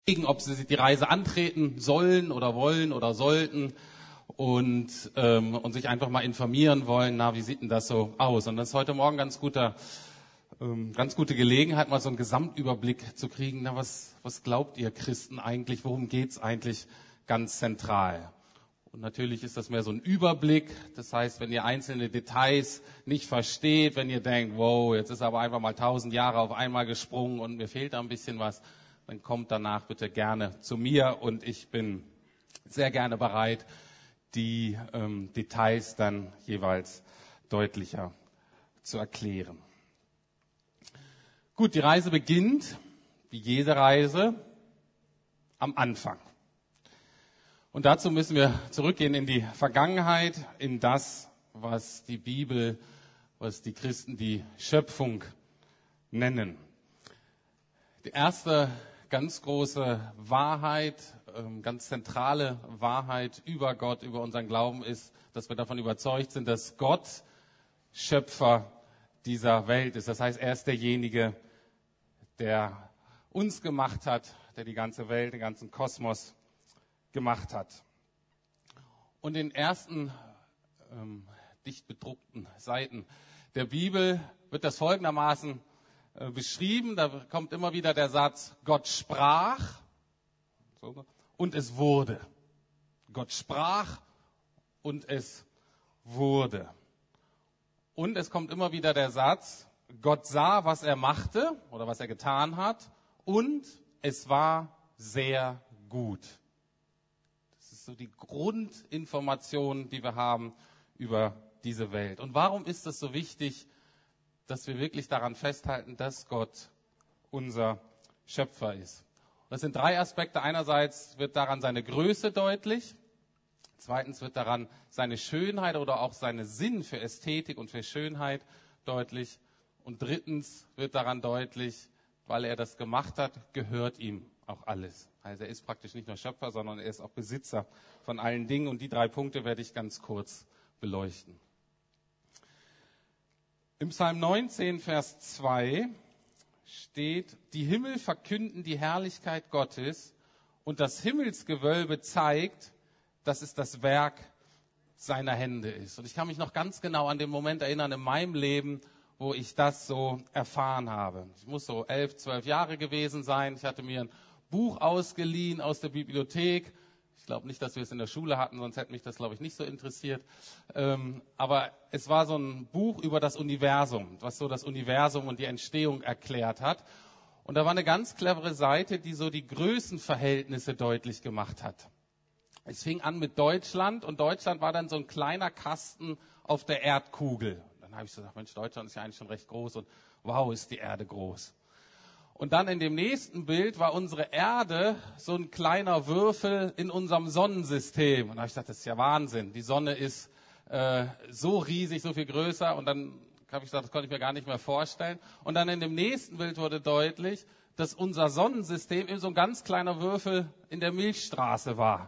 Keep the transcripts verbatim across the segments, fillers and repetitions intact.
ob sie die Reise antreten sollen oder wollen oder sollten und, ähm, und sich einfach mal informieren wollen, na, wie sieht denn das so aus? Und das ist heute Morgen ganz guter, ähm, ganz gute Gelegenheit, mal so einen Gesamtüberblick zu kriegen. Na, was, was glaubt ihr Christen eigentlich? Worum geht's eigentlich ganz zentral? Und natürlich ist das mehr so ein Überblick. Das heißt, wenn ihr einzelne Details nicht versteht, wenn ihr denkt, wow, jetzt ist aber einfach mal tausend Jahre auf einmal gesprungen und mir fehlt da ein bisschen was, dann kommt danach bitte gerne zu mir und ich bin sehr gerne bereit, die ähm, Details dann jeweils deutlicher zu erklären. Gut, die Reise beginnt, wie jede Reise, am Anfang. Und dazu müssen wir zurückgehen in die Vergangenheit, in das, was die Bibel, was die Christen die Schöpfung nennen. Die erste ganz große Wahrheit, ganz zentrale Wahrheit über Gott, über unseren Glauben ist, dass wir davon überzeugt sind, dass Gott Schöpfer dieser Welt ist. Das heißt, er ist derjenige, der uns gemacht hat, der die ganze Welt, den ganzen Kosmos gemacht hat. Und in den ersten ähm, dicht bedruckten Seiten der Bibel wird das folgendermaßen äh, beschrieben. Da kommt immer wieder der Satz, Gott sprach so, und es wurde. Gott sprach und es wurde. Und es kommt immer wieder der Satz, Gott sah, was er machte oder was er getan hat und es war sehr gut. So die Grundinformation, die wir haben über diese Welt. Und warum ist es so wichtig, dass wir wirklich daran festhalten, dass Gott unser Schöpfer ist? Das sind drei Aspekte. Einerseits wird daran seine Größe deutlich. Zweitens wird daran seine Schönheit oder auch seine Sinn für Ästhetik und für Schönheit deutlich. Und drittens wird daran deutlich, weil er das gemacht hat, gehört ihm auch alles. Also er ist praktisch nicht nur Schöpfer, sondern er ist auch Besitzer von allen Dingen. Und die drei Punkte werde ich ganz kurz beleuchten. Im Psalm neunzehn, Vers zwei steht, die Himmel verkünden die Herrlichkeit Gottes und das Himmelsgewölbe zeigt, dass es das Werk seiner Hände ist. Und ich kann mich noch ganz genau an den Moment erinnern in meinem Leben, wo ich das so erfahren habe. Ich muss so elf, zwölf Jahre gewesen sein. Ich hatte mir ein Buch ausgeliehen aus der Bibliothek. Ich glaube nicht, dass wir es in der Schule hatten, sonst hätte mich das, glaube ich, nicht so interessiert. Ähm, aber es war so ein Buch über das Universum, was so das Universum und die Entstehung erklärt hat. Und da war eine ganz clevere Seite, die so die Größenverhältnisse deutlich gemacht hat. Es fing an mit Deutschland und Deutschland war dann so ein kleiner Kasten auf der Erdkugel. Dann habe ich so gesagt, Mensch, Deutschland ist ja eigentlich schon recht groß und wow, ist die Erde groß. Und dann in dem nächsten Bild war unsere Erde so ein kleiner Würfel in unserem Sonnensystem. Und da habe ich gesagt, das ist ja Wahnsinn. Die Sonne ist äh, so riesig, so viel größer. Und dann habe ich gesagt, das konnte ich mir gar nicht mehr vorstellen. Und dann in dem nächsten Bild wurde deutlich, dass unser Sonnensystem eben so ein ganz kleiner Würfel in der Milchstraße war.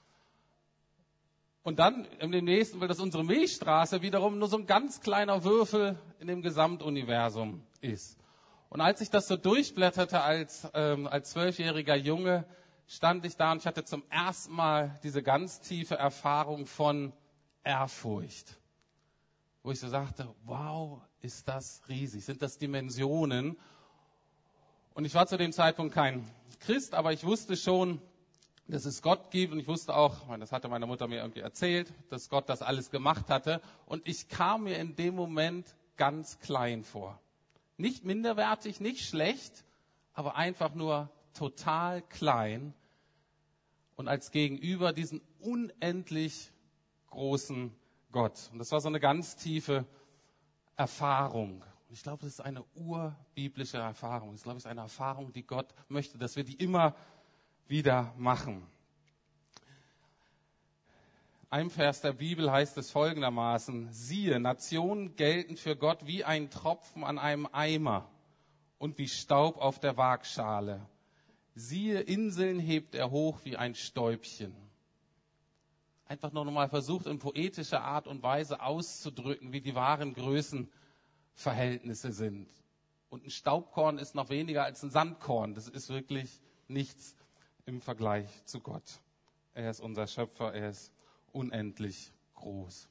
Und dann in dem nächsten Bild, dass unsere Milchstraße wiederum nur so ein ganz kleiner Würfel in dem Gesamtuniversum ist. Und als ich das so durchblätterte als ähm, als zwölfjähriger Junge, stand ich da und ich hatte zum ersten Mal diese ganz tiefe Erfahrung von Ehrfurcht. Wo ich so sagte, wow, ist das riesig, sind das Dimensionen. Und ich war zu dem Zeitpunkt kein Christ, aber ich wusste schon, dass es Gott gibt und ich wusste auch, das hatte meine Mutter mir irgendwie erzählt, dass Gott das alles gemacht hatte. Und ich kam mir in dem Moment ganz klein vor. Nicht minderwertig, nicht schlecht, aber einfach nur total klein und als Gegenüber diesen unendlich großen Gott. Und das war so eine ganz tiefe Erfahrung. Und ich glaube, das ist eine urbiblische Erfahrung. Ich glaube, es ist eine Erfahrung, die Gott möchte, dass wir die immer wieder machen. Im Vers der Bibel heißt es folgendermaßen, siehe, Nationen gelten für Gott wie ein Tropfen an einem Eimer und wie Staub auf der Waagschale. Siehe, Inseln hebt er hoch wie ein Stäubchen. Einfach noch mal versucht, in poetischer Art und Weise auszudrücken, wie die wahren Größenverhältnisse sind. Und ein Staubkorn ist noch weniger als ein Sandkorn. Das ist wirklich nichts im Vergleich zu Gott. Er ist unser Schöpfer, er ist unendlich groß.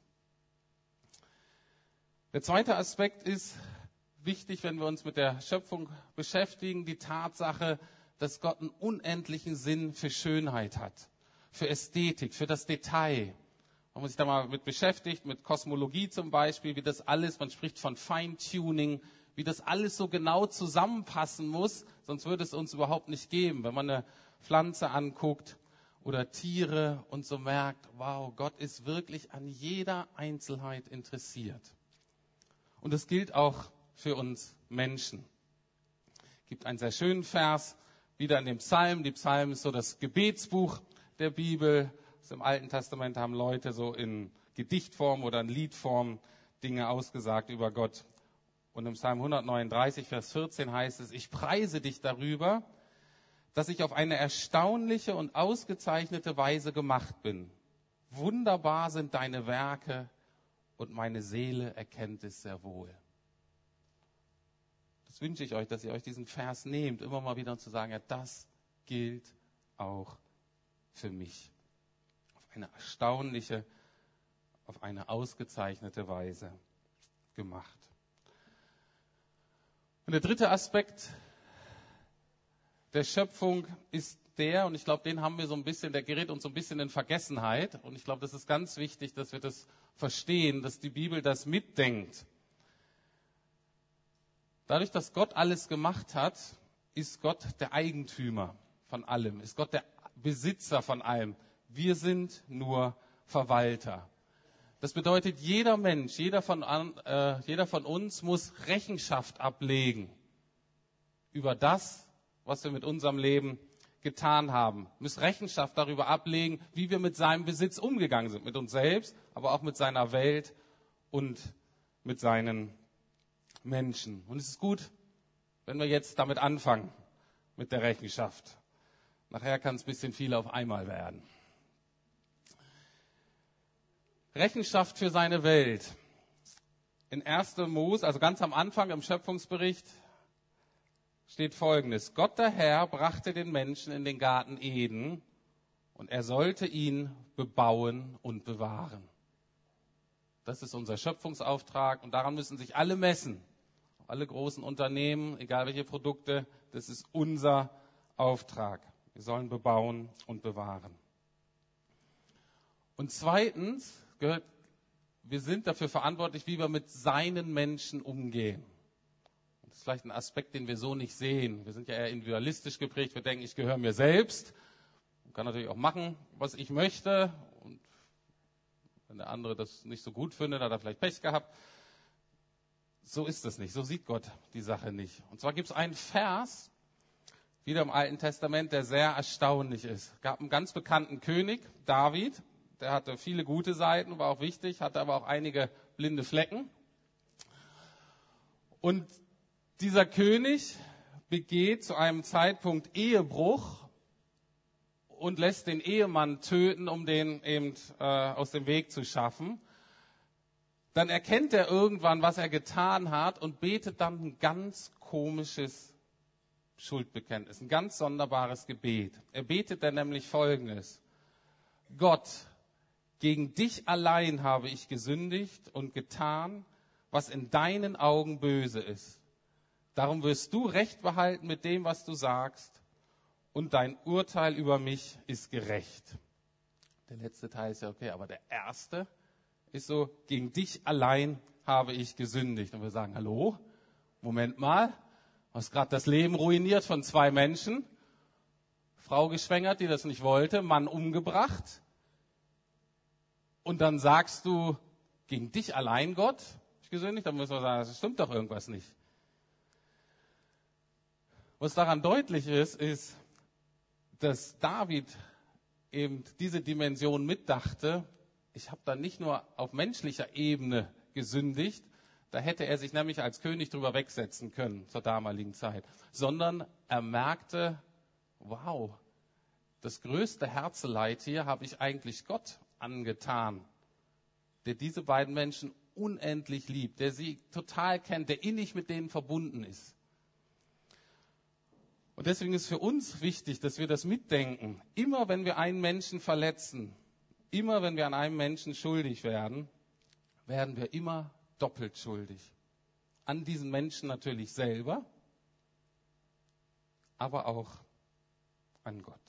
Der zweite Aspekt ist wichtig, wenn wir uns mit der Schöpfung beschäftigen, die Tatsache, dass Gott einen unendlichen Sinn für Schönheit hat, für Ästhetik, für das Detail. Wenn man sich da mal mit beschäftigt, mit Kosmologie zum Beispiel, wie das alles, man spricht von Feintuning, wie das alles so genau zusammenpassen muss, sonst würde es uns überhaupt nicht geben. Wenn man eine Pflanze anguckt oder Tiere und so merkt, wow, Gott ist wirklich an jeder Einzelheit interessiert. Und das gilt auch für uns Menschen. Es gibt einen sehr schönen Vers, wieder in dem Psalm. Die Psalmen ist so das Gebetsbuch der Bibel. Im Alten Testament haben Leute so in Gedichtform oder in Liedform Dinge ausgesagt über Gott. Und im Psalm hundertneununddreißig, Vers vierzehn heißt es, ich preise dich darüber, dass ich auf eine erstaunliche und ausgezeichnete Weise gemacht bin. Wunderbar sind deine Werke und meine Seele erkennt es sehr wohl. Das wünsche ich euch, dass ihr euch diesen Vers nehmt, immer mal wieder und zu sagen, ja, das gilt auch für mich. Auf eine erstaunliche, auf eine ausgezeichnete Weise gemacht. Und der dritte Aspekt der Schöpfung ist der, und ich glaube, den haben wir so ein bisschen, der gerät uns so ein bisschen in Vergessenheit. Und ich glaube, das ist ganz wichtig, dass wir das verstehen, dass die Bibel das mitdenkt. Dadurch, dass Gott alles gemacht hat, ist Gott der Eigentümer von allem, ist Gott der Besitzer von allem. Wir sind nur Verwalter. Das bedeutet, jeder Mensch, jeder von, äh, jeder von uns muss Rechenschaft ablegen über das, was wir mit unserem Leben getan haben. Wir müssen Rechenschaft darüber ablegen, wie wir mit seinem Besitz umgegangen sind, mit uns selbst, aber auch mit seiner Welt und mit seinen Menschen. Und es ist gut, wenn wir jetzt damit anfangen, mit der Rechenschaft. Nachher kann es ein bisschen viel auf einmal werden. Rechenschaft für seine Welt. In erster Mose, also ganz am Anfang im Schöpfungsbericht, steht Folgendes. Gott der Herr brachte den Menschen in den Garten Eden und er sollte ihn bebauen und bewahren. Das ist unser Schöpfungsauftrag und daran müssen sich alle messen. Alle großen Unternehmen, egal welche Produkte, das ist unser Auftrag. Wir sollen bebauen und bewahren. Und zweitens gehört, wir sind dafür verantwortlich, wie wir mit seinen Menschen umgehen. Das ist vielleicht ein Aspekt, den wir so nicht sehen. Wir sind ja eher individualistisch geprägt. Wir denken, ich gehöre mir selbst. Ich kann natürlich auch machen, was ich möchte. Und wenn der andere das nicht so gut findet, hat er vielleicht Pech gehabt. So ist es nicht. So sieht Gott die Sache nicht. Und zwar gibt es einen Vers, wieder im Alten Testament, der sehr erstaunlich ist. Es gab einen ganz bekannten König, David. Der hatte viele gute Seiten, war auch wichtig, hatte aber auch einige blinde Flecken. Und dieser König begeht zu einem Zeitpunkt Ehebruch und lässt den Ehemann töten, um den eben äh, aus dem Weg zu schaffen. Dann erkennt er irgendwann, was er getan hat und betet dann ein ganz komisches Schuldbekenntnis, ein ganz sonderbares Gebet. Er betet dann nämlich Folgendes. Gott, gegen dich allein habe ich gesündigt und getan, was in deinen Augen böse ist. Darum wirst du Recht behalten mit dem, was du sagst, und dein Urteil über mich ist gerecht. Der letzte Teil ist ja okay, aber der erste ist so, gegen dich allein habe ich gesündigt. Und wir sagen, hallo, Moment mal, du hast gerade das Leben ruiniert von zwei Menschen, Frau geschwängert, die das nicht wollte, Mann umgebracht. Und dann sagst du, gegen dich allein, Gott, ich gesündigt, dann müssen wir sagen, das stimmt doch irgendwas nicht. Was daran deutlich ist, ist, dass David eben diese Dimension mitdachte, ich habe da nicht nur auf menschlicher Ebene gesündigt, da hätte er sich nämlich als König drüber wegsetzen können zur damaligen Zeit, sondern er merkte, wow, das größte Herzeleid hier habe ich eigentlich Gott angetan, der diese beiden Menschen unendlich liebt, der sie total kennt, der innig mit denen verbunden ist. Und deswegen ist für uns wichtig, dass wir das mitdenken. Immer wenn wir einen Menschen verletzen, immer wenn wir an einem Menschen schuldig werden, werden wir immer doppelt schuldig. An diesen Menschen natürlich selber, aber auch an Gott.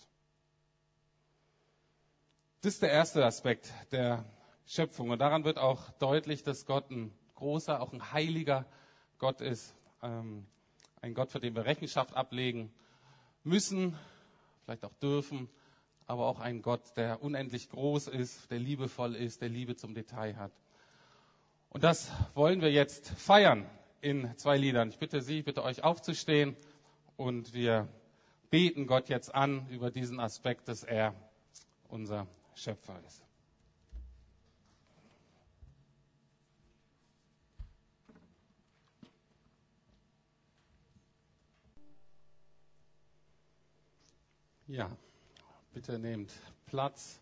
Das ist der erste Aspekt der Schöpfung. Und daran wird auch deutlich, dass Gott ein großer, auch ein heiliger Gott ist. Ähm, ein Gott, für den wir Rechenschaft ablegen müssen, vielleicht auch dürfen, aber auch ein Gott, der unendlich groß ist, der liebevoll ist, der Liebe zum Detail hat. Und das wollen wir jetzt feiern in zwei Liedern. Ich bitte Sie, bitte euch aufzustehen und wir beten Gott jetzt an über diesen Aspekt, dass er unser Schöpfer ist. Ja, bitte nehmt Platz.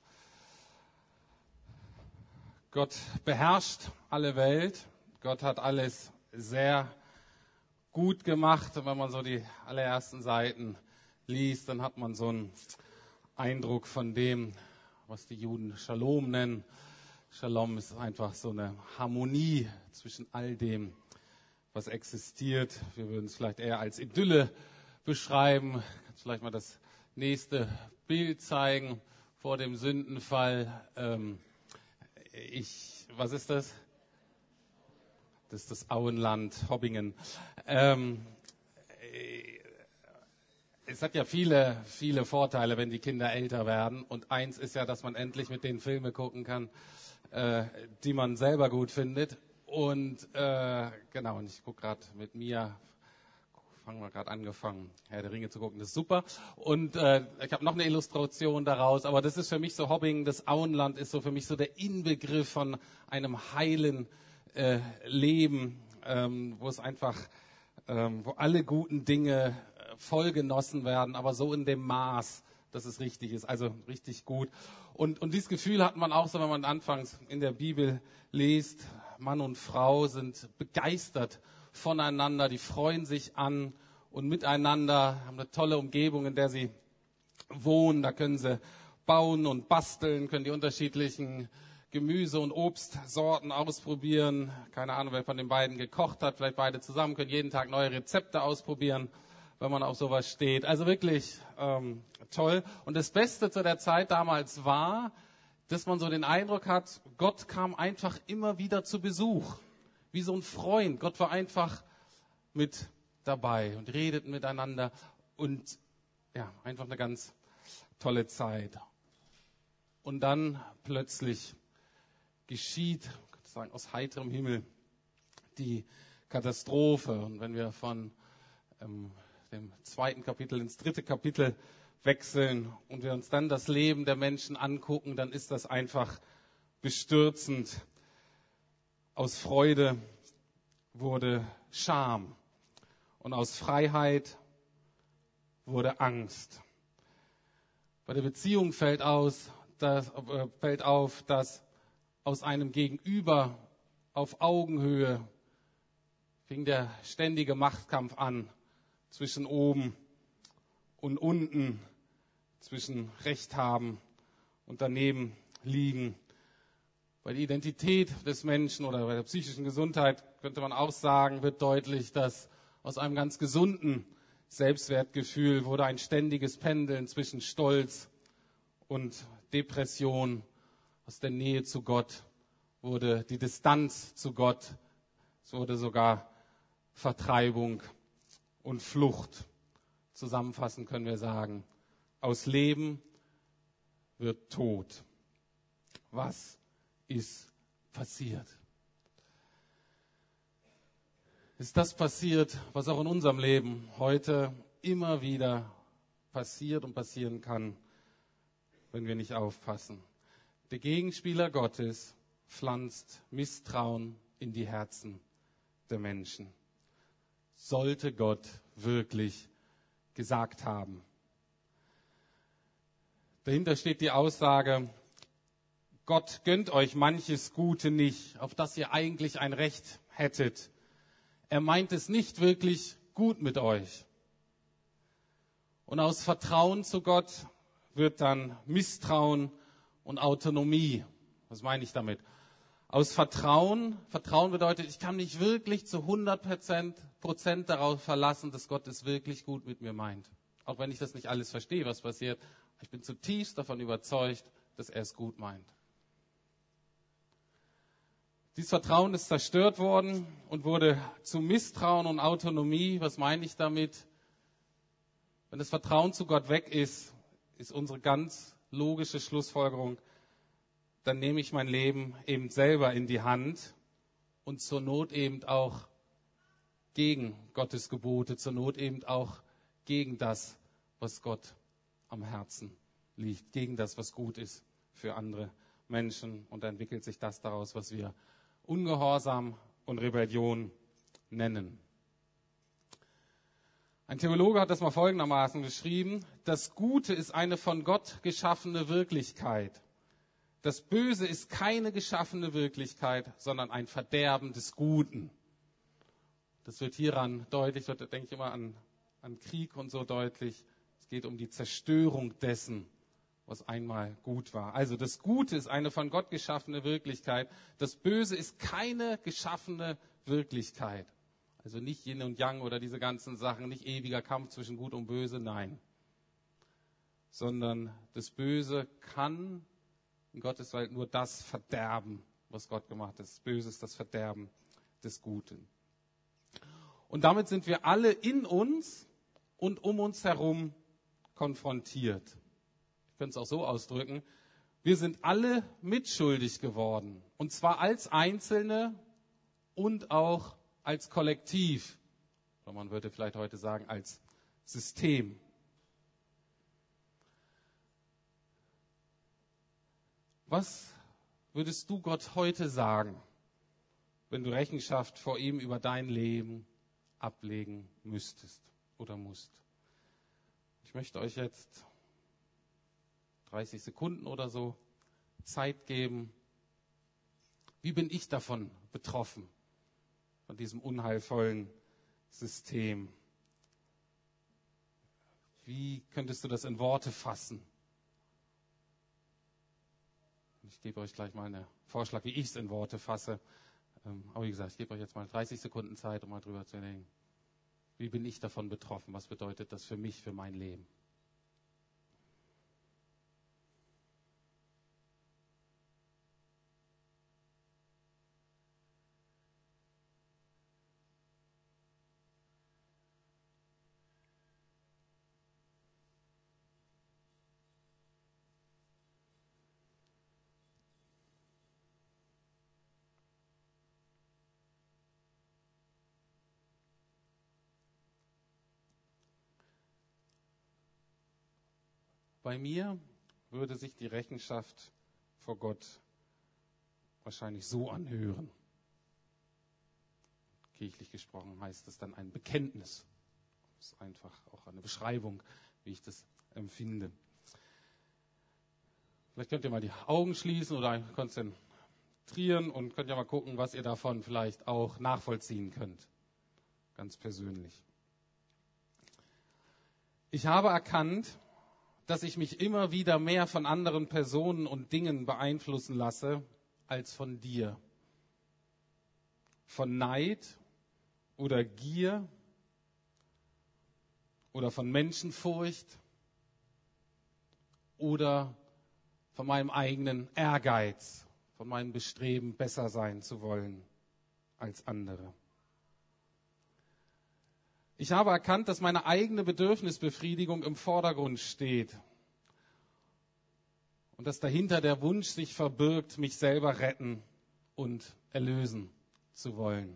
Gott beherrscht alle Welt. Gott hat alles sehr gut gemacht. Und wenn man so die allerersten Seiten liest, dann hat man so einen Eindruck von dem, was die Juden Shalom nennen. Shalom ist einfach so eine Harmonie zwischen all dem, was existiert. Wir würden es vielleicht eher als Idylle beschreiben. Kannst vielleicht mal das nächste Bild zeigen vor dem Sündenfall. Ähm, ich, was ist das? Das ist das Auenland, Hobbingen. Ähm, es hat ja viele, viele Vorteile, wenn die Kinder älter werden. Und eins ist ja, dass man endlich mit denen Filme gucken kann, äh, die man selber gut findet. Und äh, genau, und ich gucke gerade mit Mia, fangen wir gerade angefangen, Herr der Ringe zu gucken, das ist super. Und äh, ich habe noch eine Illustration daraus, aber das ist für mich so Hobbingen, das Auenland ist so für mich so der Inbegriff von einem heilen äh, Leben, ähm, wo es einfach, ähm, wo alle guten Dinge voll genossen werden, aber so in dem Maß, dass es richtig ist, also richtig gut. Und, und dieses Gefühl hat man auch so, wenn man anfangs in der Bibel liest, Mann und Frau sind begeistert voneinander, die freuen sich an und miteinander, haben eine tolle Umgebung, in der sie wohnen, da können sie bauen und basteln, können die unterschiedlichen Gemüse- und Obstsorten ausprobieren. Keine Ahnung, wer von den beiden gekocht hat, vielleicht beide zusammen, können jeden Tag neue Rezepte ausprobieren, wenn man auf sowas steht. Also wirklich ähm, toll. Und das Beste zu der Zeit damals war, dass man so den Eindruck hat, Gott kam einfach immer wieder zu Besuch. Wie so ein Freund. Gott war einfach mit dabei und redeten miteinander. Und ja, einfach eine ganz tolle Zeit. Und dann plötzlich geschieht, sozusagen aus heiterem Himmel, die Katastrophe. Und wenn wir von ähm, dem zweiten Kapitel ins dritte Kapitel wechseln und wir uns dann das Leben der Menschen angucken, dann ist das einfach bestürzend. Aus Freude wurde Scham und aus Freiheit wurde Angst. Bei der Beziehung fällt, aus, dass, äh, fällt auf, dass aus einem Gegenüber auf Augenhöhe fing der ständige Machtkampf an zwischen oben und unten, zwischen Recht haben und daneben liegen. Bei der Identität des Menschen oder bei der psychischen Gesundheit könnte man auch sagen, wird deutlich, dass aus einem ganz gesunden Selbstwertgefühl wurde ein ständiges Pendeln zwischen Stolz und Depression. Aus der Nähe zu Gott wurde die Distanz zu Gott. Es wurde sogar Vertreibung und Flucht. Zusammenfassend können wir sagen, aus Leben wird Tod. Was ist passiert? Ist das passiert, was auch in unserem Leben heute immer wieder passiert und passieren kann, wenn wir nicht aufpassen? Der Gegenspieler Gottes pflanzt Misstrauen in die Herzen der Menschen. Sollte Gott wirklich gesagt haben? Dahinter steht die Aussage, Gott gönnt euch manches Gute nicht, auf das ihr eigentlich ein Recht hättet. Er meint es nicht wirklich gut mit euch. Und aus Vertrauen zu Gott wird dann Misstrauen und Autonomie. Was meine ich damit? Aus Vertrauen, Vertrauen bedeutet, ich kann mich wirklich zu hundert Prozent darauf verlassen, dass Gott es wirklich gut mit mir meint. Auch wenn ich das nicht alles verstehe, was passiert. Ich bin zutiefst davon überzeugt, dass er es gut meint. Dieses Vertrauen ist zerstört worden und wurde zu Misstrauen und Autonomie. Was meine ich damit? Wenn das Vertrauen zu Gott weg ist, ist unsere ganz logische Schlussfolgerung, dann nehme ich mein Leben eben selber in die Hand und zur Not eben auch gegen Gottes Gebote, zur Not eben auch gegen das, was Gott am Herzen liegt, gegen das, was gut ist für andere Menschen. Und dann entwickelt sich das daraus, was wir Ungehorsam und Rebellion nennen. Ein Theologe hat das mal folgendermaßen beschrieben: Das Gute ist eine von Gott geschaffene Wirklichkeit. Das Böse ist keine geschaffene Wirklichkeit, sondern ein Verderben des Guten. Das wird hieran deutlich, wird, denke ich immer an, an Krieg und so deutlich. Es geht um die Zerstörung dessen, was einmal gut war. Also das Gute ist eine von Gott geschaffene Wirklichkeit. Das Böse ist keine geschaffene Wirklichkeit. Also nicht Yin und Yang oder diese ganzen Sachen, nicht ewiger Kampf zwischen Gut und Böse, nein. Sondern das Böse kann in Gottes Welt nur das verderben, was Gott gemacht hat. Das Böse ist das Verderben des Guten. Und damit sind wir alle in uns und um uns herum konfrontiert. Ich könnte es auch so ausdrücken. Wir sind alle mitschuldig geworden. Und zwar als Einzelne und auch als Kollektiv. Oder man würde vielleicht heute sagen, als System. Was würdest du Gott heute sagen, wenn du Rechenschaft vor ihm über dein Leben ablegen müsstest oder musst? Ich möchte euch jetzt dreißig Sekunden oder so Zeit geben. Wie bin ich davon betroffen, von diesem unheilvollen System? Wie könntest du das in Worte fassen? Ich gebe euch gleich mal einen Vorschlag, wie ich es in Worte fasse. Aber wie gesagt, ich gebe euch jetzt mal dreißig Sekunden Zeit, um mal drüber zu denken. Wie bin ich davon betroffen? Was bedeutet das für mich, für mein Leben? Bei mir würde sich die Rechenschaft vor Gott wahrscheinlich so anhören. Kirchlich gesprochen heißt es dann ein Bekenntnis. Das ist einfach auch eine Beschreibung, wie ich das empfinde. Vielleicht könnt ihr mal die Augen schließen oder konzentrieren und könnt ja mal gucken, was ihr davon vielleicht auch nachvollziehen könnt. Ganz persönlich. Ich habe erkannt, dass ich mich immer wieder mehr von anderen Personen und Dingen beeinflussen lasse, als von dir. Von Neid oder Gier oder von Menschenfurcht oder von meinem eigenen Ehrgeiz, von meinem Bestreben, besser sein zu wollen als andere. Ich habe erkannt, dass meine eigene Bedürfnisbefriedigung im Vordergrund steht und dass dahinter der Wunsch sich verbirgt, mich selber retten und erlösen zu wollen.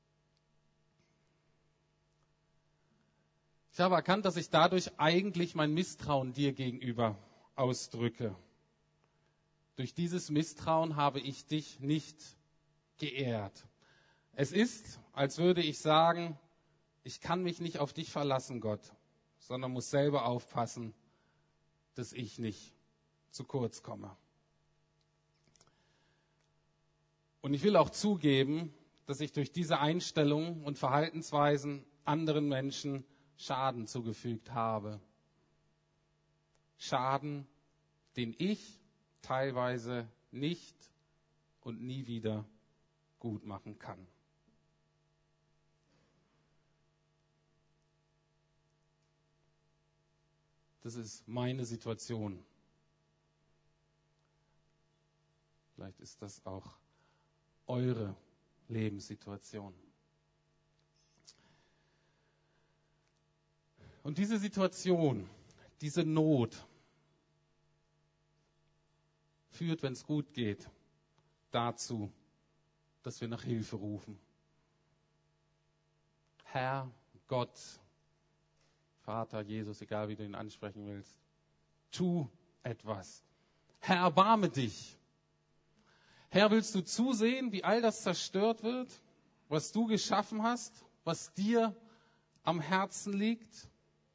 Ich habe erkannt, dass ich dadurch eigentlich mein Misstrauen dir gegenüber ausdrücke. Durch dieses Misstrauen habe ich dich nicht geehrt. Es ist, als würde ich sagen, ich kann mich nicht auf dich verlassen, Gott, sondern muss selber aufpassen, dass ich nicht zu kurz komme. Und ich will auch zugeben, dass ich durch diese Einstellung und Verhaltensweisen anderen Menschen Schaden zugefügt habe. Schaden, den ich teilweise nicht und nie wieder gut machen kann. Das ist meine Situation. Vielleicht ist das auch eure Lebenssituation. Und diese Situation, diese Not führt, wenn es gut geht, dazu, dass wir nach Hilfe rufen. Herr, Gott, Vater, Jesus, egal wie du ihn ansprechen willst, tu etwas. Herr, erbarme dich. Herr, willst du zusehen, wie all das zerstört wird, was du geschaffen hast, was dir am Herzen liegt?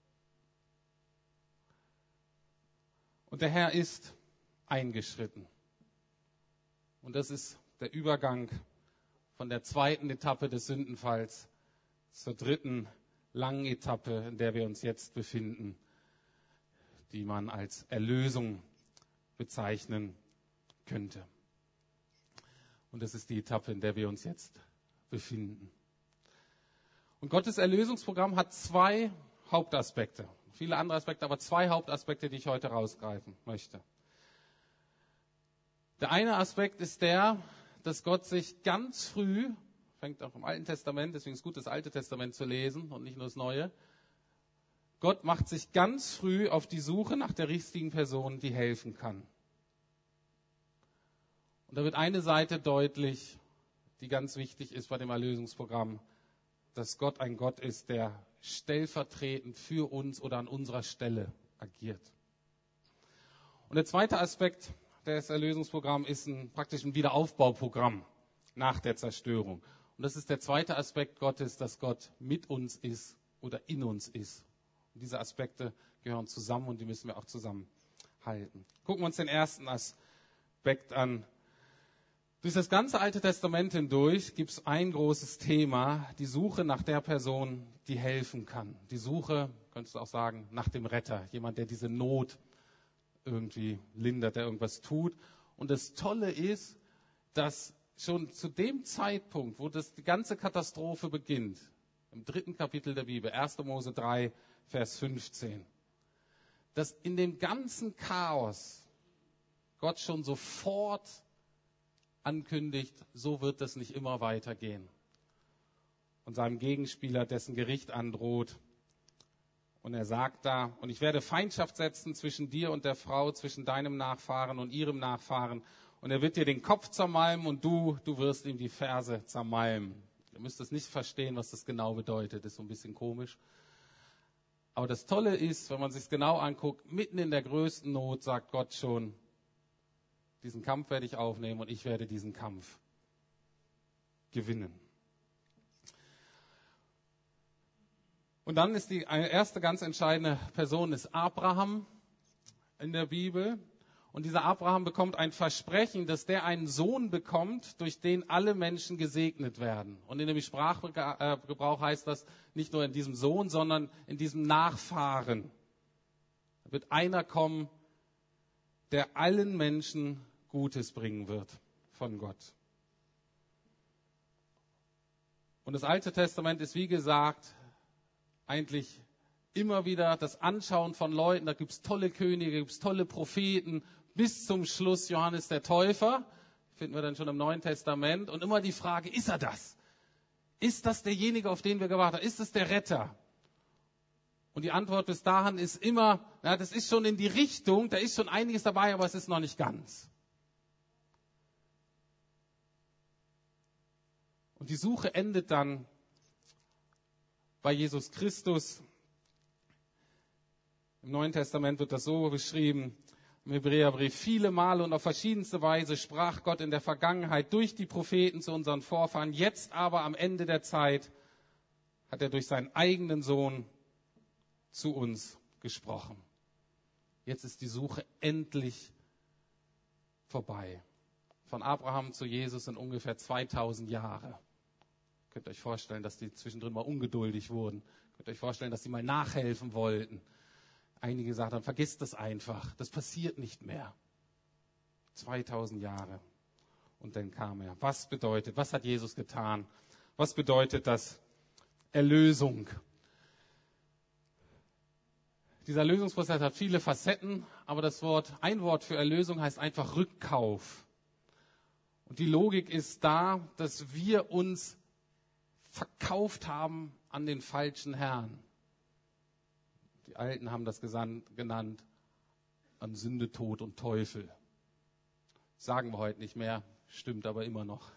Und der Herr ist eingeschritten. Und das ist der Übergang von der zweiten Etappe des Sündenfalls zur dritten langen Etappe, in der wir uns jetzt befinden, die man als Erlösung bezeichnen könnte. Und das ist die Etappe, in der wir uns jetzt befinden. Und Gottes Erlösungsprogramm hat zwei Hauptaspekte. Viele andere Aspekte, aber zwei Hauptaspekte, die ich heute rausgreifen möchte. Der eine Aspekt ist der, dass Gott sich ganz früh, fängt auch im Alten Testament, deswegen ist es gut, das Alte Testament zu lesen und nicht nur das Neue. Gott macht sich ganz früh auf die Suche nach der richtigen Person, die helfen kann. Und da wird eine Seite deutlich, die ganz wichtig ist bei dem Erlösungsprogramm, dass Gott ein Gott ist, der stellvertretend für uns oder an unserer Stelle agiert. Und der zweite Aspekt des Erlösungsprogramms ist ein, praktisch ein Wiederaufbauprogramm nach der Zerstörung. Und das ist der zweite Aspekt Gottes, dass Gott mit uns ist oder in uns ist. Und diese Aspekte gehören zusammen und die müssen wir auch zusammenhalten. Gucken wir uns den ersten Aspekt an. Durch das ganze Alte Testament hindurch gibt es ein großes Thema, die Suche nach der Person, die helfen kann. Die Suche, könntest du auch sagen, nach dem Retter. Jemand, der diese Not irgendwie lindert, der irgendwas tut. Und das Tolle ist, dass schon zu dem Zeitpunkt, wo das die ganze Katastrophe beginnt, im dritten Kapitel der Bibel, erster Mose drei, Vers fünfzehn, dass in dem ganzen Chaos Gott schon sofort ankündigt, so wird das nicht immer weitergehen. Und seinem Gegenspieler dessen Gericht androht. Und er sagt da, und ich werde Feindschaft setzen zwischen dir und der Frau, zwischen deinem Nachfahren und ihrem Nachfahren. Und er wird dir den Kopf zermalmen und du, du wirst ihm die Ferse zermalmen. Ihr müsst es nicht verstehen, was das genau bedeutet. Das ist so ein bisschen komisch. Aber das Tolle ist, wenn man sich es genau anguckt, mitten in der größten Not sagt Gott schon, diesen Kampf werde ich aufnehmen und ich werde diesen Kampf gewinnen. Und dann ist die erste ganz entscheidende Person ist Abraham in der Bibel. Und dieser Abraham bekommt ein Versprechen, dass der einen Sohn bekommt, durch den alle Menschen gesegnet werden. Und in dem Sprachgebrauch heißt das nicht nur in diesem Sohn, sondern in diesem Nachfahren. Da wird einer kommen, der allen Menschen Gutes bringen wird von Gott. Und das Alte Testament ist, wie gesagt, eigentlich immer wieder das Anschauen von Leuten. Da gibt's tolle Könige, gibt's tolle Propheten, bis zum Schluss Johannes der Täufer, finden wir dann schon im Neuen Testament. Und immer die Frage, ist er das? Ist das derjenige, auf den wir gewartet haben? Ist es der Retter? Und die Antwort bis dahin ist immer, na, das ist schon in die Richtung, da ist schon einiges dabei, aber es ist noch nicht ganz. Und die Suche endet dann bei Jesus Christus. Im Neuen Testament wird das so beschrieben, im Hebräerbrief, viele Male und auf verschiedenste Weise sprach Gott in der Vergangenheit durch die Propheten zu unseren Vorfahren. Jetzt aber am Ende der Zeit hat er durch seinen eigenen Sohn zu uns gesprochen. Jetzt ist die Suche endlich vorbei. Von Abraham zu Jesus sind ungefähr zweitausend Jahre. Ihr könnt euch vorstellen, dass die zwischendrin mal ungeduldig wurden. Ihr könnt euch vorstellen, dass sie mal nachhelfen wollten. einige gesagt haben, vergiss das einfach, das passiert nicht mehr. zweitausend Jahre. Und dann kam er. Was bedeutet, was hat Jesus getan? Was bedeutet das Erlösung? Dieser Erlösungsprozess hat viele Facetten, aber das Wort, ein Wort für Erlösung heißt einfach Rückkauf. Und die Logik ist da, dass wir uns verkauft haben an den falschen Herrn. Die Alten haben das genannt, an Sünde, Tod und Teufel. Sagen wir heute nicht mehr, stimmt aber immer noch.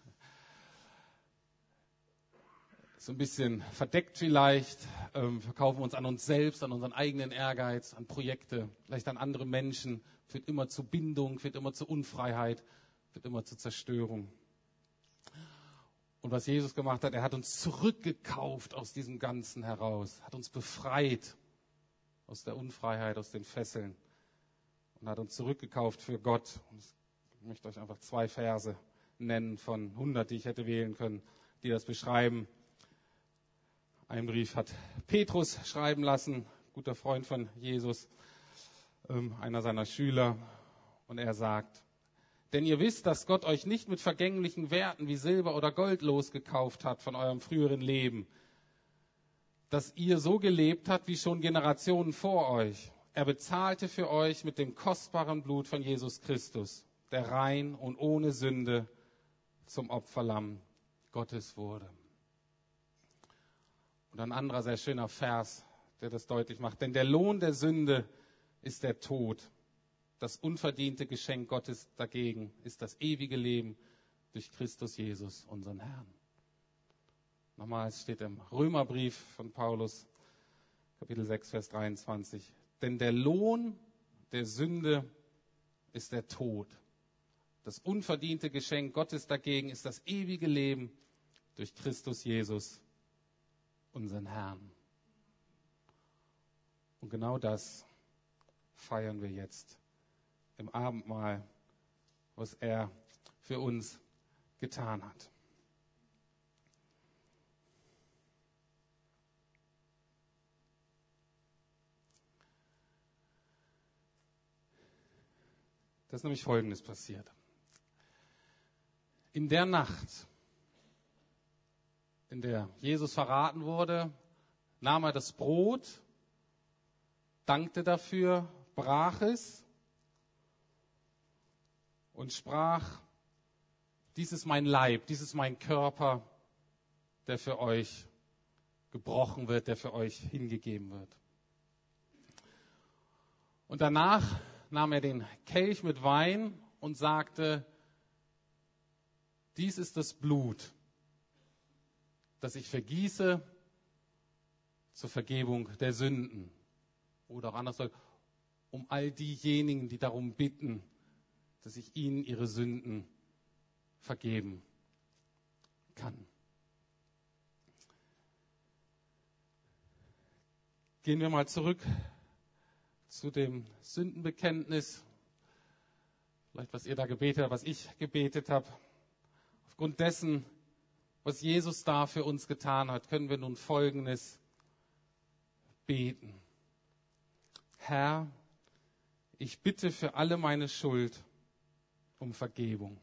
So ein bisschen verdeckt vielleicht, ähm, verkaufen wir uns an uns selbst, an unseren eigenen Ehrgeiz, an Projekte, vielleicht an andere Menschen, führt immer zu Bindung, führt immer zu Unfreiheit, führt immer zu Zerstörung. Und was Jesus gemacht hat, er hat uns zurückgekauft aus diesem Ganzen heraus, hat uns befreit aus der Unfreiheit, aus den Fesseln und hat uns zurückgekauft für Gott. Und ich möchte euch einfach zwei Verse nennen von hundert, die ich hätte wählen können, die das beschreiben. Einen Brief hat Petrus schreiben lassen, guter Freund von Jesus, einer seiner Schüler. Und er sagt, denn ihr wisst, dass Gott euch nicht mit vergänglichen Werten wie Silber oder Gold losgekauft hat von eurem früheren Leben, dass ihr so gelebt habt wie schon Generationen vor euch. Er bezahlte für euch mit dem kostbaren Blut von Jesus Christus, der rein und ohne Sünde zum Opferlamm Gottes wurde. Und ein anderer sehr schöner Vers, der das deutlich macht. Denn der Lohn der Sünde ist der Tod. Das unverdiente Geschenk Gottes dagegen ist das ewige Leben durch Christus Jesus, unseren Herrn. Nochmal, es steht im Römerbrief von Paulus, Kapitel sechs, Vers dreiundzwanzig. Denn der Lohn der Sünde ist der Tod. Das unverdiente Geschenk Gottes dagegen ist das ewige Leben durch Christus Jesus, unseren Herrn. Und genau das feiern wir jetzt im Abendmahl, was er für uns getan hat. Das ist nämlich Folgendes passiert. In der Nacht, in der Jesus verraten wurde, nahm er das Brot, dankte dafür, brach es und sprach, dies ist mein Leib, dies ist mein Körper, der für euch gebrochen wird, der für euch hingegeben wird. Und danach nahm er den Kelch mit Wein und sagte, dies ist das Blut, das ich vergieße zur Vergebung der Sünden. Oder auch anders, um all diejenigen, die darum bitten, dass ich ihnen ihre Sünden vergeben kann. Gehen wir mal zurück zu dem Sündenbekenntnis. Vielleicht, was ihr da gebetet habt, was ich gebetet habe. Aufgrund dessen, was Jesus da für uns getan hat, können wir nun Folgendes beten. Herr, ich bitte für alle meine Schuld um Vergebung.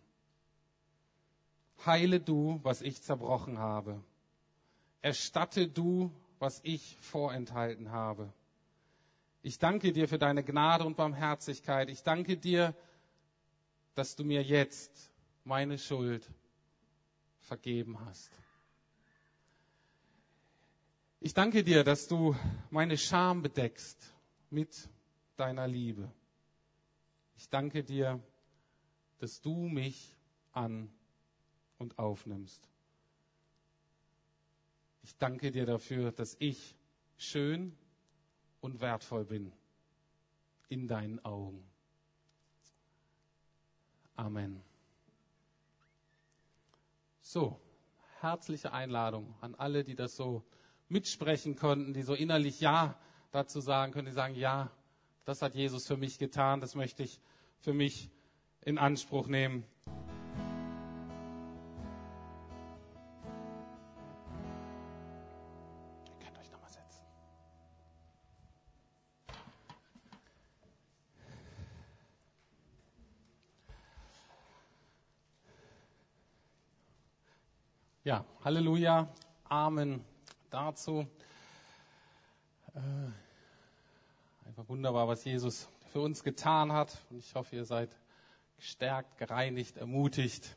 Heile du, was ich zerbrochen habe. Erstatte du, was ich vorenthalten habe. Ich danke dir für deine Gnade und Barmherzigkeit. Ich danke dir, dass du mir jetzt meine Schuld vergeben hast. Ich danke dir, dass du meine Scham bedeckst mit deiner Liebe. Ich danke dir, dass du mich an und aufnimmst. Ich danke dir dafür, dass ich schön und wertvoll bin in deinen Augen. Amen. So, herzliche Einladung an alle, die das so mitsprechen konnten, die so innerlich Ja dazu sagen können, die sagen, ja, das hat Jesus für mich getan, das möchte ich für mich in Anspruch nehmen. Ihr könnt euch nochmal setzen. Ja, Halleluja, Amen dazu. Äh, einfach wunderbar, was Jesus für uns getan hat. Und ich hoffe, ihr seid gestärkt, gereinigt, ermutigt.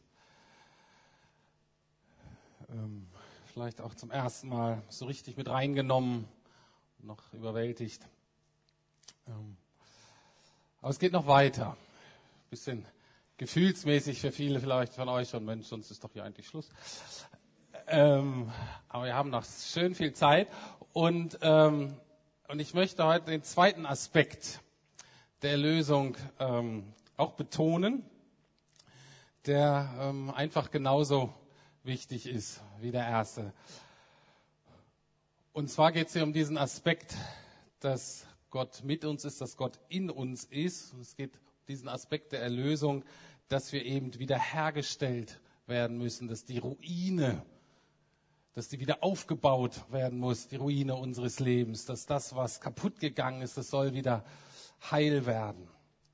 Ähm, vielleicht auch zum ersten Mal so richtig mit reingenommen, noch überwältigt. Ähm, aber es geht noch weiter. Bisschen gefühlsmäßig für viele vielleicht von euch und Mensch, sonst ist doch hier eigentlich Schluss. Ähm, aber wir haben noch schön viel Zeit und, ähm, und ich möchte heute den zweiten Aspekt der Erlösung ähm, auch betonen, der ähm, einfach genauso wichtig ist wie der erste. Und zwar geht es hier um diesen Aspekt, dass Gott mit uns ist, dass Gott in uns ist. Und es geht um diesen Aspekt der Erlösung, dass wir eben wiederhergestellt werden müssen, dass die Ruine, dass die wieder aufgebaut werden muss, die Ruine unseres Lebens, dass das, was kaputt gegangen ist, das soll wieder heil werden.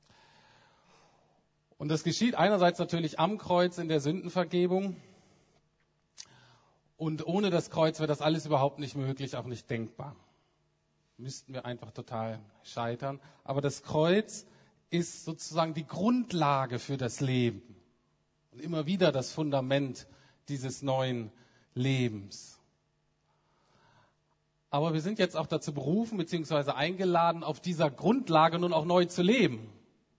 Und das geschieht einerseits natürlich am Kreuz in der Sündenvergebung. Und ohne das Kreuz wäre das alles überhaupt nicht möglich, auch nicht denkbar. Müssten wir einfach total scheitern. Aber das Kreuz ist sozusagen die Grundlage für das Leben. Und immer wieder das Fundament dieses neuen Lebens. Aber wir sind jetzt auch dazu berufen bzw. eingeladen, auf dieser Grundlage nun auch neu zu leben.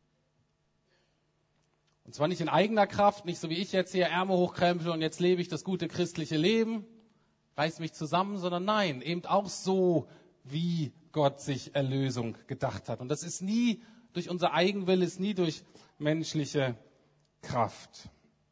Und zwar nicht in eigener Kraft, nicht so wie ich jetzt hier Ärmel hochkrempel und jetzt lebe ich das gute christliche Leben, reiß mich zusammen, sondern nein, eben auch so, wie Gott sich Erlösung gedacht hat. Und das ist nie durch unser Eigenwille, ist nie durch menschliche Kraft.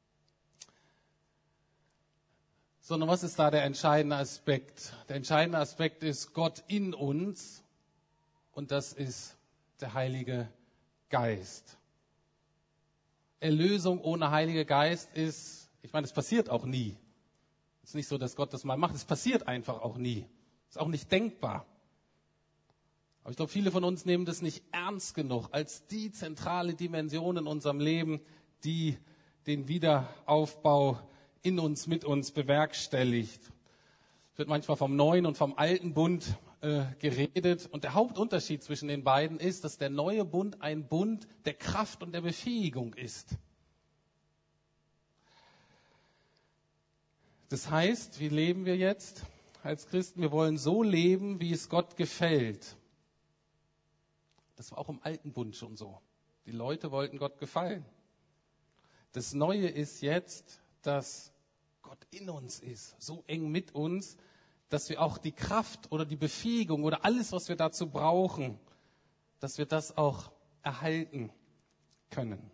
Sondern was ist da der entscheidende Aspekt? Der entscheidende Aspekt ist Gott in uns und das ist der Heilige Geist. Erlösung ohne Heiliger Geist ist, ich meine, es passiert auch nie. Es ist nicht so, dass Gott das mal macht, es passiert einfach auch nie. Ist auch nicht denkbar. Aber ich glaube, viele von uns nehmen das nicht ernst genug als die zentrale Dimension in unserem Leben, die den Wiederaufbau in uns, mit uns bewerkstelligt. Es wird manchmal vom neuen und vom alten Bund äh, geredet. Und der Hauptunterschied zwischen den beiden ist, dass der neue Bund ein Bund der Kraft und der Befähigung ist. Das heißt, wie leben wir jetzt als Christen? Wir wollen so leben, wie es Gott gefällt. Das war auch im alten Bund schon so. Die Leute wollten Gott gefallen. Das Neue ist jetzt, dass Gott in uns ist, so eng mit uns, dass wir auch die Kraft oder die Befähigung oder alles, was wir dazu brauchen, dass wir das auch erhalten können.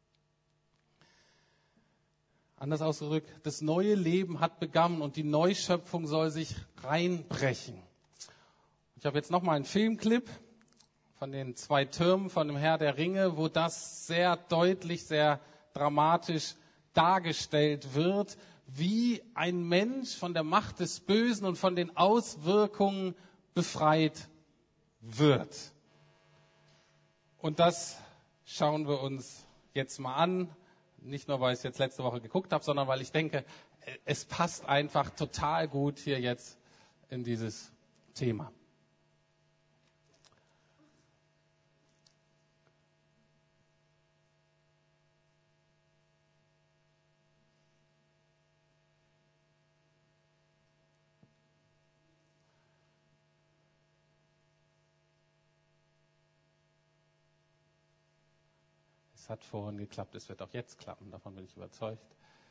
Anders ausgedrückt, das neue Leben hat begonnen und die Neuschöpfung soll sich reinbrechen. Ich habe jetzt nochmal einen Filmclip von den zwei Türmen von dem Herr der Ringe, wo das sehr deutlich, sehr dramatisch dargestellt wird, wie ein Mensch von der Macht des Bösen und von den Auswirkungen befreit wird. Und das schauen wir uns jetzt mal an. Nicht nur, weil ich es jetzt letzte Woche geguckt habe, sondern weil ich denke, es passt einfach total gut hier jetzt in dieses Thema. Es hat vorhin geklappt, es wird auch jetzt klappen, davon bin ich überzeugt.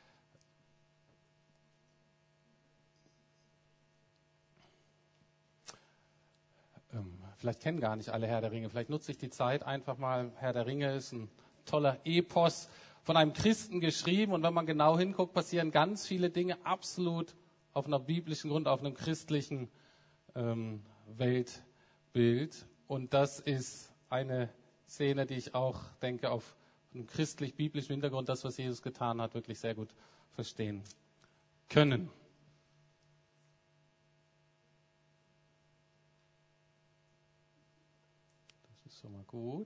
Ähm, vielleicht kennen gar nicht alle Herr der Ringe, vielleicht nutze ich die Zeit einfach mal. Herr der Ringe ist ein toller Epos von einem Christen geschrieben und wenn man genau hinguckt, passieren ganz viele Dinge absolut auf einer biblischen Grund, auf einem christlichen ähm, Weltbild. Und das ist eine Szene, die ich auch denke, auf einem christlich-biblischen Hintergrund, das, was Jesus getan hat, wirklich sehr gut verstehen können. Das ist schon mal gut.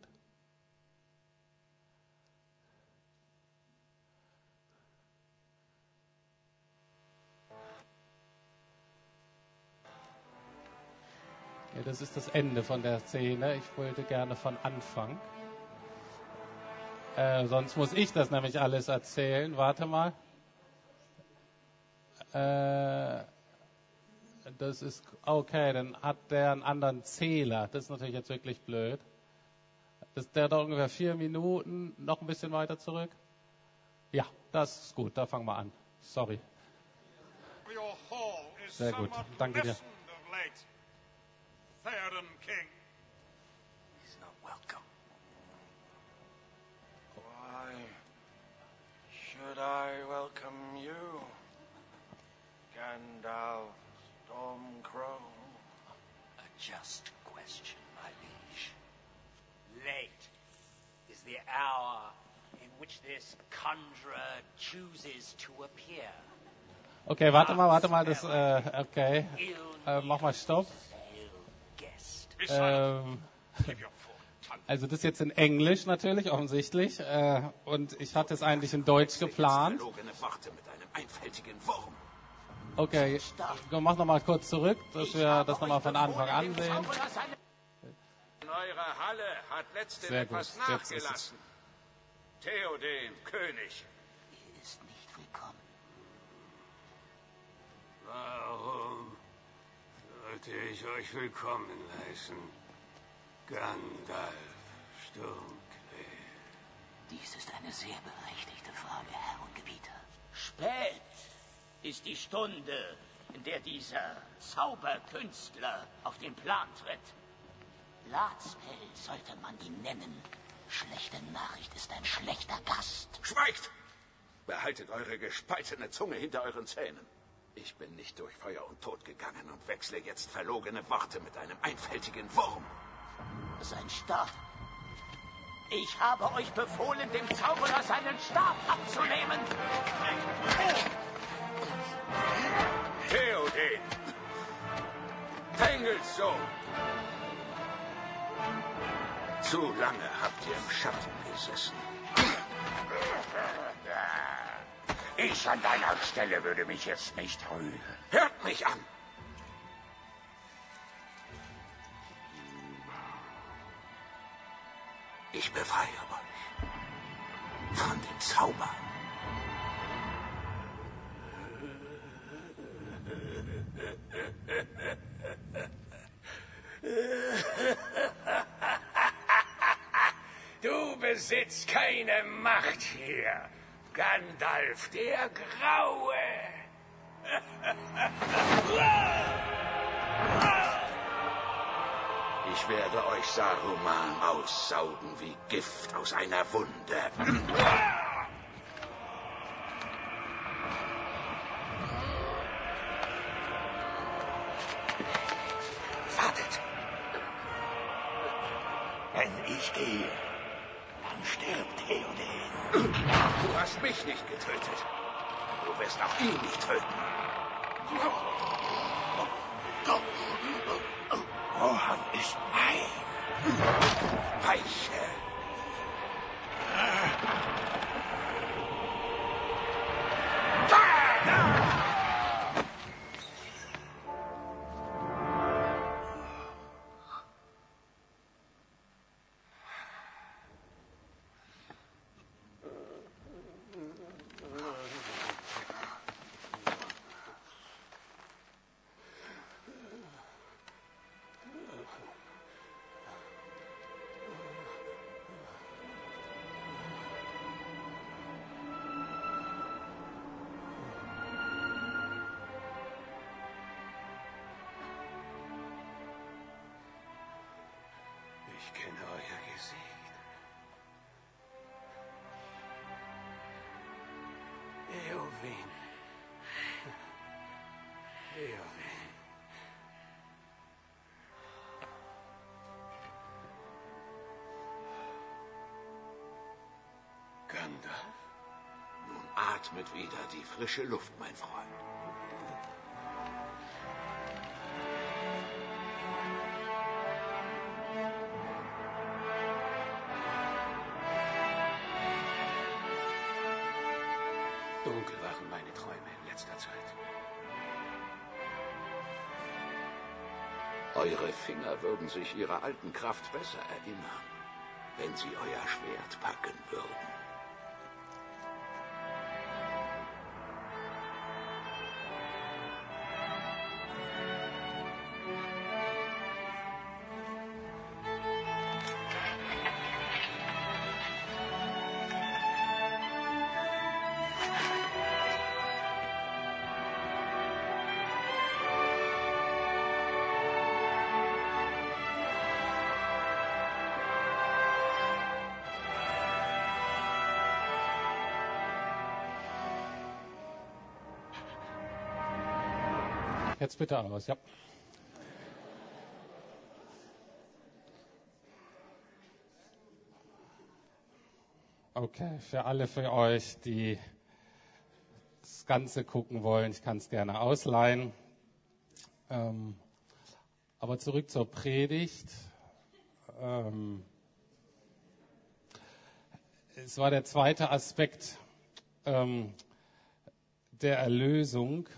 Das ist das Ende von der Szene. Ich wollte gerne von Anfang. Äh, sonst muss ich das nämlich alles erzählen. Warte mal. Äh, das ist okay, dann hat der einen anderen Zähler. Das ist natürlich jetzt wirklich blöd. Das, der dauert ungefähr vier Minuten. Noch ein bisschen weiter zurück. Ja, das ist gut. Da fangen wir an. Sorry. Sehr gut. Danke dir. Theoden King. He's not welcome. Why should I welcome you, Gandalf Stormcrow? A just question, my liege. Late is the hour in which this conjurer chooses to appear. Okay, warte mal, warte mal, das, äh, okay. Äh, mach mal Stopp. Ähm, also das jetzt in Englisch natürlich, offensichtlich. Äh, und ich hatte es eigentlich in Deutsch geplant. Okay, mach nochmal kurz zurück, dass wir das nochmal von Anfang an sehen. In eurer Halle hat letztens etwas nachgelassen. Theoden, König. Er ist nicht willkommen. Warum sollte ich euch willkommen heißen? Gandalf Sturmclair. Dies ist eine sehr berechtigte Frage, Herr und Gebieter. Spät ist die Stunde, in der dieser Zauberkünstler auf den Plan tritt. Blatspell sollte man ihn nennen. Schlechte Nachricht ist ein schlechter Gast. Schweigt! Behaltet eure gespaltene Zunge hinter euren Zähnen. Ich bin nicht durch Feuer und Tod gegangen und wechsle jetzt verlogene Worte mit einem einfältigen Wurm. Sein Stab. Ich habe euch befohlen, dem Zauberer seinen Stab abzunehmen. Theoden! Tengels Sohn! Zu lange habt ihr im Schatten gesessen. Ich an deiner Stelle würde mich jetzt nicht rühren. Hört mich an! Ich befreie euch von dem Zauber. Du besitzt keine Macht hier, Gandalf der Graue. Ich werde euch Saruman aussaugen wie Gift aus einer Wunde. Wartet! Wenn ich gehe, dann stirbt Theoden. Du hast mich nicht getötet. Du wirst auch ihn nicht töten. Rohan ist mein. Weiche. Ich kenne euer Gesicht. Eowyn. Eowyn. Gandalf. Nun atmet wieder die frische Luft, mein Freund. Dunkel waren meine Träume in letzter Zeit. Eure Finger würden sich ihrer alten Kraft besser erinnern, wenn sie euer Schwert packen würden. Jetzt bitte aus, ja. Okay, für alle für euch, die das Ganze gucken wollen, ich kann es gerne ausleihen. Ähm, aber zurück zur Predigt. Ähm, es war der zweite Aspekt ähm, der Erlösung.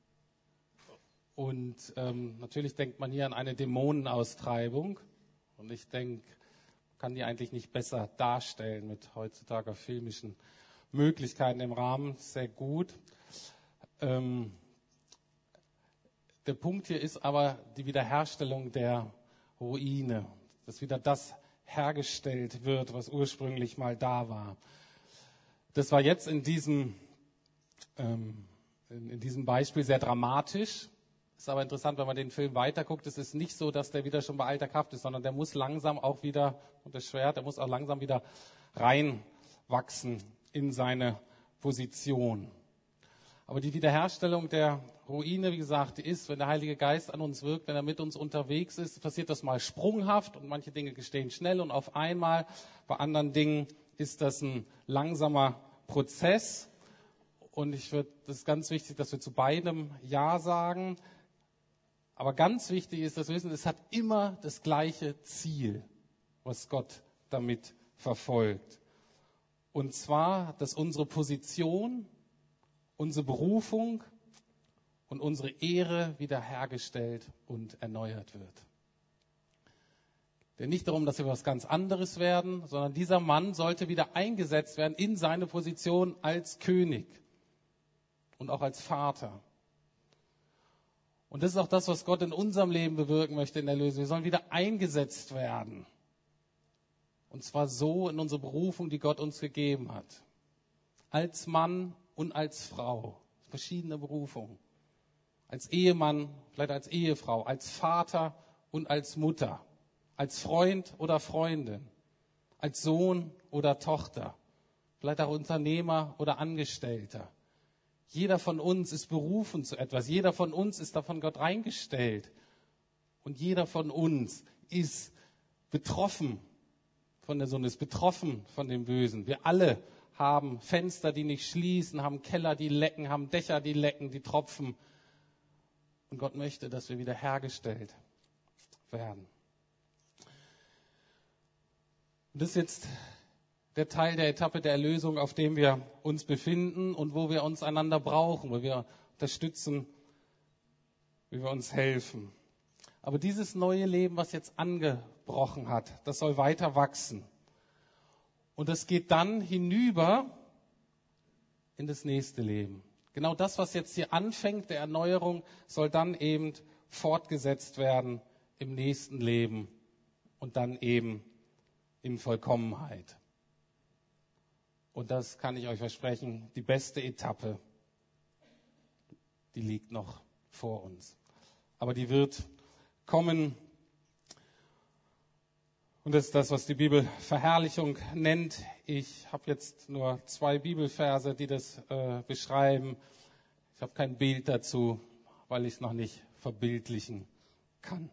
Und ähm, natürlich denkt man hier an eine Dämonenaustreibung. Und ich denke, man kann die eigentlich nicht besser darstellen mit heutzutage filmischen Möglichkeiten im Rahmen. Sehr gut. Ähm, der Punkt hier ist aber die Wiederherstellung der Ruine. Dass wieder das hergestellt wird, was ursprünglich mal da war. Das war jetzt in diesem, ähm, in, in diesem Beispiel sehr dramatisch. Ist aber interessant, wenn man den Film weiterguckt, es ist nicht so, dass der wieder schon bei alter Kraft ist, sondern der muss langsam auch wieder, und das Schwert, der muss auch langsam wieder reinwachsen in seine Position. Aber die Wiederherstellung der Ruine, wie gesagt, die ist, wenn der Heilige Geist an uns wirkt, wenn er mit uns unterwegs ist, passiert das mal sprunghaft und manche Dinge geschehen schnell und auf einmal. Bei anderen Dingen ist das ein langsamer Prozess. Und ich würde, das ist ganz wichtig, dass wir zu beidem Ja sagen. Aber ganz wichtig ist, dass wir wissen, es hat immer das gleiche Ziel, was Gott damit verfolgt. Und zwar, dass unsere Position, unsere Berufung und unsere Ehre wiederhergestellt und erneuert wird. Denn nicht darum, dass wir was ganz anderes werden, sondern dieser Mann sollte wieder eingesetzt werden in seine Position als König und auch als Vater. Und das ist auch das, was Gott in unserem Leben bewirken möchte in der Erlösung. Wir sollen wieder eingesetzt werden. Und zwar so in unsere Berufung, die Gott uns gegeben hat. Als Mann und als Frau. Verschiedene Berufungen. Als Ehemann, vielleicht als Ehefrau, als Vater und als Mutter. Als Freund oder Freundin. Als Sohn oder Tochter. Vielleicht auch Unternehmer oder Angestellter. Jeder von uns ist berufen zu etwas. Jeder von uns ist da von Gott reingestellt. Und jeder von uns ist betroffen von der Sünde, ist betroffen von dem Bösen. Wir alle haben Fenster, die nicht schließen, haben Keller, die lecken, haben Dächer, die lecken, die tropfen. Und Gott möchte, dass wir wieder hergestellt werden. Und das ist jetzt der Teil der Etappe der Erlösung, auf dem wir uns befinden und wo wir uns einander brauchen, wo wir unterstützen, wie wir uns helfen. Aber dieses neue Leben, was jetzt angebrochen hat, das soll weiter wachsen. Und es geht dann hinüber in das nächste Leben. Genau das, was jetzt hier anfängt, der Erneuerung, soll dann eben fortgesetzt werden im nächsten Leben und dann eben in Vollkommenheit. Und das kann ich euch versprechen, die beste Etappe, die liegt noch vor uns. Aber die wird kommen. Und das ist das, was die Bibel Verherrlichung nennt. Ich habe jetzt nur zwei Bibelverse, die das äh, beschreiben. Ich habe kein Bild dazu, weil ich es noch nicht verbildlichen kann.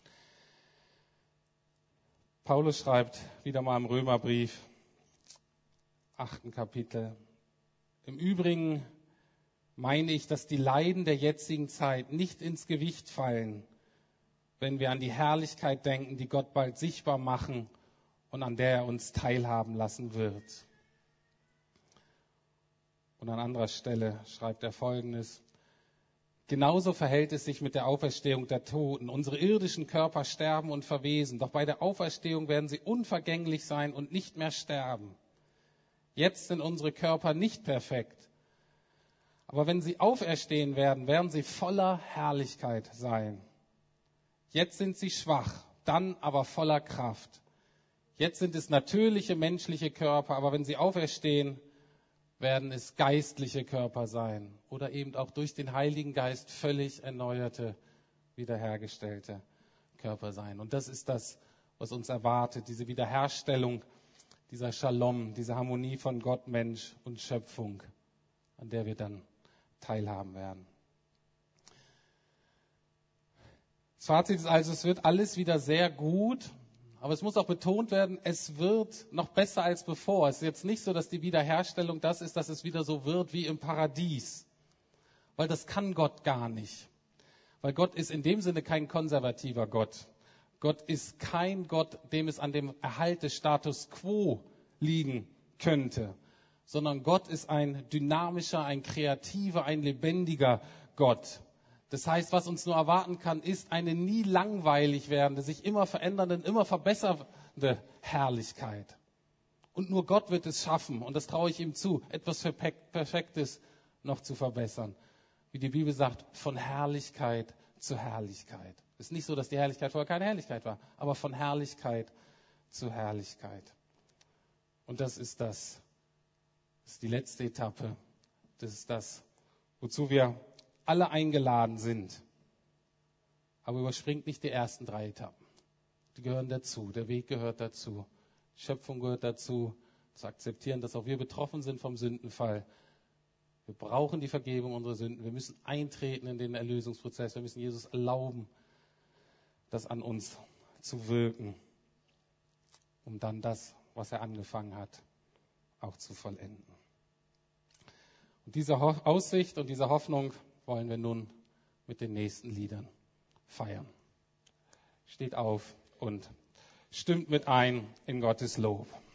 Paulus schreibt wieder mal im Römerbrief, achten Kapitel. Im Übrigen meine ich, dass die Leiden der jetzigen Zeit nicht ins Gewicht fallen, wenn wir an die Herrlichkeit denken, die Gott bald sichtbar machen und an der er uns teilhaben lassen wird. Und an anderer Stelle schreibt er Folgendes: Genauso verhält es sich mit der Auferstehung der Toten. Unsere irdischen Körper sterben und verwesen, doch bei der Auferstehung werden sie unvergänglich sein und nicht mehr sterben. Jetzt sind unsere Körper nicht perfekt, aber wenn sie auferstehen werden, werden sie voller Herrlichkeit sein. Jetzt sind sie schwach, dann aber voller Kraft. Jetzt sind es natürliche menschliche Körper, aber wenn sie auferstehen, werden es geistliche Körper sein oder eben auch durch den Heiligen Geist völlig erneuerte, wiederhergestellte Körper sein. Und das ist das, was uns erwartet, diese Wiederherstellung, dieser Shalom, diese Harmonie von Gott, Mensch und Schöpfung, an der wir dann teilhaben werden. Das Fazit ist also, es wird alles wieder sehr gut. Aber es muss auch betont werden, es wird noch besser als bevor. Es ist jetzt nicht so, dass die Wiederherstellung das ist, dass es wieder so wird wie im Paradies. Weil das kann Gott gar nicht. Weil Gott ist in dem Sinne kein konservativer Gott. Gott ist kein Gott, dem es an dem Erhalt des Status quo liegen könnte. Sondern Gott ist ein dynamischer, ein kreativer, ein lebendiger Gott. Das heißt, was uns nur erwarten kann, ist eine nie langweilig werdende, sich immer verändernde, immer verbessernde Herrlichkeit. Und nur Gott wird es schaffen, und das traue ich ihm zu, etwas Perfektes noch zu verbessern. Wie die Bibel sagt, von Herrlichkeit zu Herrlichkeit. Es ist nicht so, dass die Herrlichkeit vorher keine Herrlichkeit war, aber von Herrlichkeit zu Herrlichkeit. Und das ist das, das ist die letzte Etappe. Das ist das, wozu wir alle eingeladen sind. Aber überspringt nicht die ersten drei Etappen. Die gehören dazu. Der Weg gehört dazu. Schöpfung gehört dazu. Zu akzeptieren, dass auch wir betroffen sind vom Sündenfall. Wir brauchen die Vergebung unserer Sünden. Wir müssen eintreten in den Erlösungsprozess. Wir müssen Jesus erlauben, das an uns zu wirken, um dann das, was er angefangen hat, auch zu vollenden. Und diese Aussicht und diese Hoffnung wollen wir nun mit den nächsten Liedern feiern. Steht auf und stimmt mit ein in Gottes Lob.